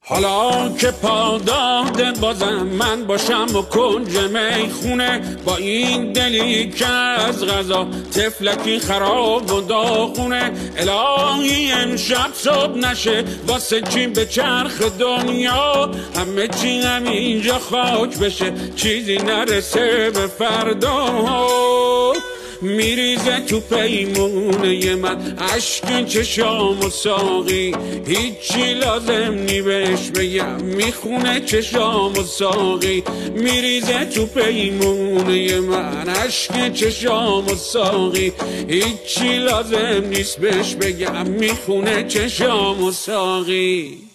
حالا که پا داده بازم من باشم و کنج میخونه، با این دلی که از غذا تفلکی خراب و داغونه. الهی امشب صبح نشه واسه چی به چرخ دنیا، همه چی همینجا خاک بشه چیزی نرسه به فردا. میریزه تو پیمونه من اشک چشام و ساقی، هیچی لازم نی بهش بگم میخونه چشام و ساقی. میریزه تو پیمونه من اشک چشام و ساقی، هیچی لازم نیست بهش بگم میخونه چشام و ساقی.